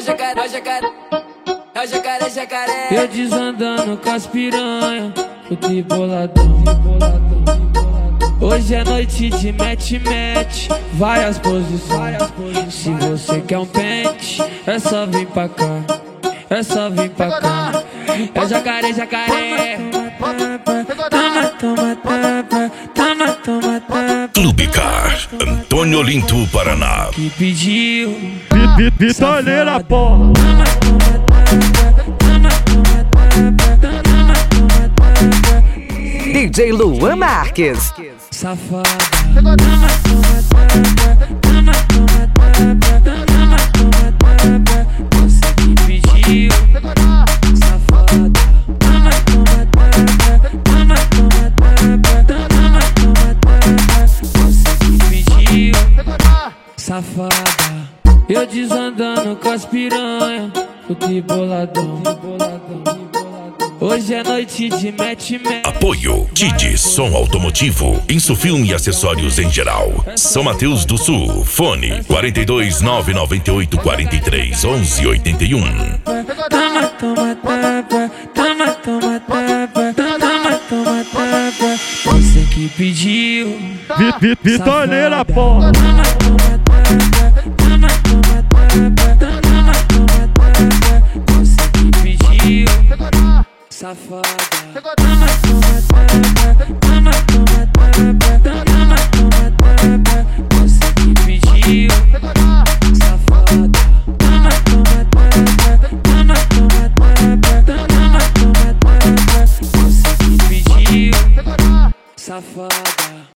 jacaré. Eu desandando com as piranha, o triboladão. Hoje é noite de mete-mete, várias posições. Se você quer um pente, é só vir pra cá, é só vir pra cá. É jacaré, jacaré. Toma, toma, tapa, toma, toma, tapa. Clube Car, Antônio Olinto, Paraná. Que pediu Vitorneira, porra. toma, toma, tapa, toma, toma, tapa, toma, toma, tapa. DJ Luan Marques. Safada. Toma, toma, tapa, toma, toma, tapa, toma, toma, tapa. Você que pediu, safada. Toma, toma, tapa, toma, toma, tapa, toma, toma, tapa. Você que pediu, safada. Eu desandando com as piranha, o triboladão. Hoje é noite de mete-mete. Apoio Didi Som Automotivo, Insufilm e acessórios em geral. São Mateus do Sul. Fone 42 998 43 11 81. Toma, toma, tapa, toma, toma, tapa, toma, toma, tapa. Você que pediu, Vitorneira, safada. porra. Toma,